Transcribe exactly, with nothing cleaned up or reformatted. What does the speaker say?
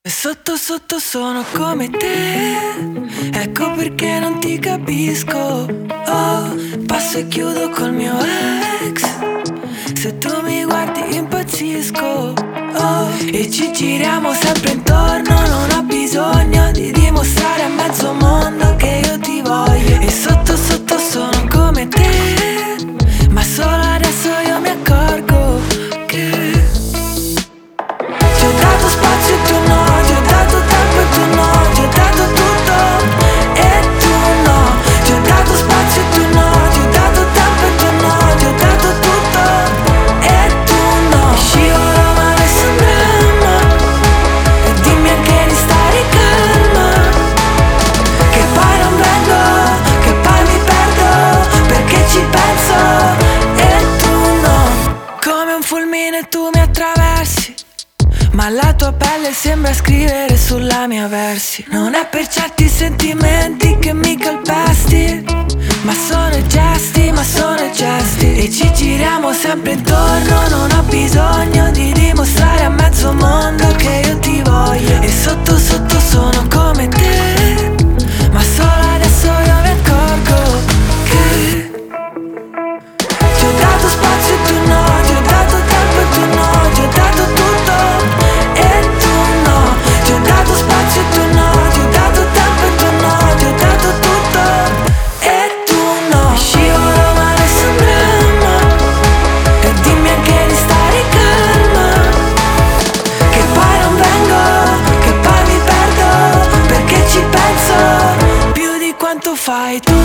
Sotto sotto sono come te, ecco perché non ti capisco. Oh, passo e chiudo col mio ex, se tu mi guardi impazzisco. Oh, e ci giriamo sempre intorno, non ho bisogno di dimostrare a mezzo mondo che io ti voglio. E sotto sotto sono come te, ma solo adesso io mi accorgo che ti ho dato spazio e tu no, ti ho dato tempo e tu no, ti ho dato tutto e tu no. Ti ho dato spazio e tu no, ti ho dato tempo e tu no, ti ho dato tutto e tu no. Scivolo ma ne sembrano, e dimmi anche di stare calma, che poi non vengo, che poi mi perdo, perché ci penso e tu no. Come un fulmine tu mi attraversi, ma la tua pelle sembra scrivere sulla mia versi. Non è per certi sentimenti che mi calpesti, ma sono i gesti, ma sono i gesti. E ci giriamo sempre intorno, non ho bisogno di dimostrare a mezzo mondo che io ti voglio. E sotto sotto sono come te, ma solo adesso io mi accorgo che ti ho dato spazio e tu no, ti ho dato tempo e tu no, ti ho dato tutto e tu no. Ti ho dato spazio e tu no, ti ho dato tempo e tu no, ti ho dato tutto e tu no. Scivolo ma ne sembrano, e dimmi anche di stare calma, che poi non vengo, che poi mi perdo, perché ci penso più di quanto fai tu.